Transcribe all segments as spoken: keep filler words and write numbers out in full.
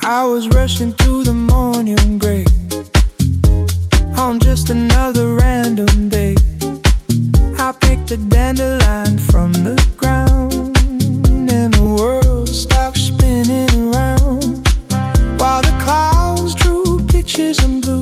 I was rushing through the morning gray on just another random day. I picked a dandelion from the ground, and the world stopped spinning around while the clouds drew pictures in blue.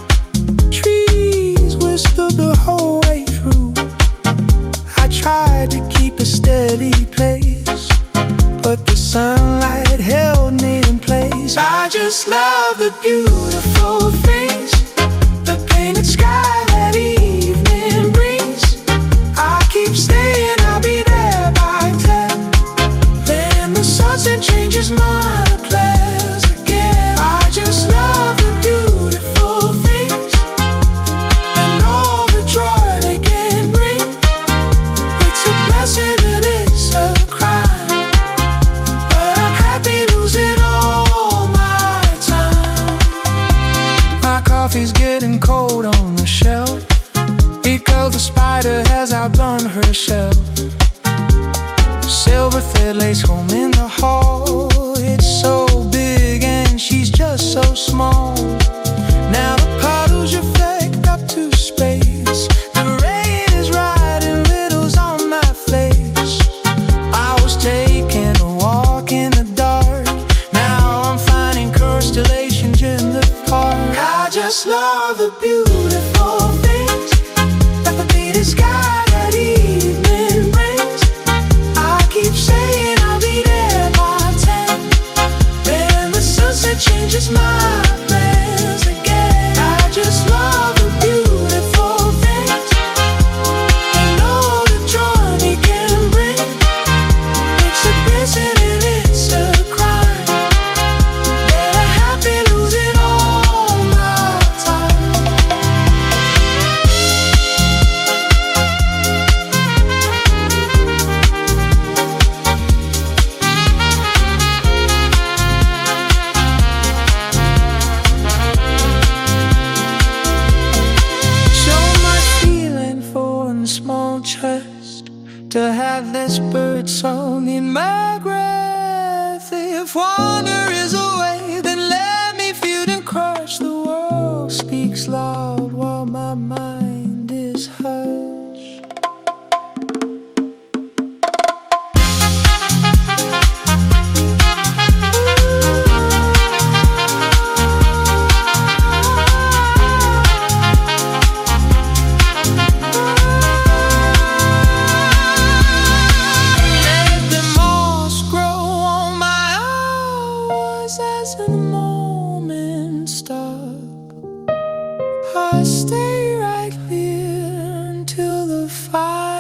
Trees whispered the whole way through. I tried to keep a steady pace, but the sunlight held me in place. I just love the beautiful things, the painted sky that evening brings. I keep saying I'll be there by ten. Then the sunset changes my plans again. I just love the beautiful things and all the joy they can bring. It's a blessing and it's a crime, but I'm happy losing all my time. My coffee's getting cold on the shelf because the spider has outdone herself. Silver thread lays home in the hall. It's so big and she's just so small. Now the puddles reflect up to space. The rain is writing riddles on my face. I was taking a walk in the dark. Now I'm finding constellations in the park. I just love the beautiful things that the painted sky that evening brings. I keep saying I'll be there by ten. Then the sunset changes my plans again. I just love the beautiful things and all the joy they can bring. It's a blessing and it's a crime, but I'm happy losing all my time. So much feeling for a small chest, to have this bird song in my breath. If wonder is a way, then let me feel and crush. The world speaks loud while my mind is hushed. Let the moss grow on my hours as in the moment stuck. I stay right here until the fire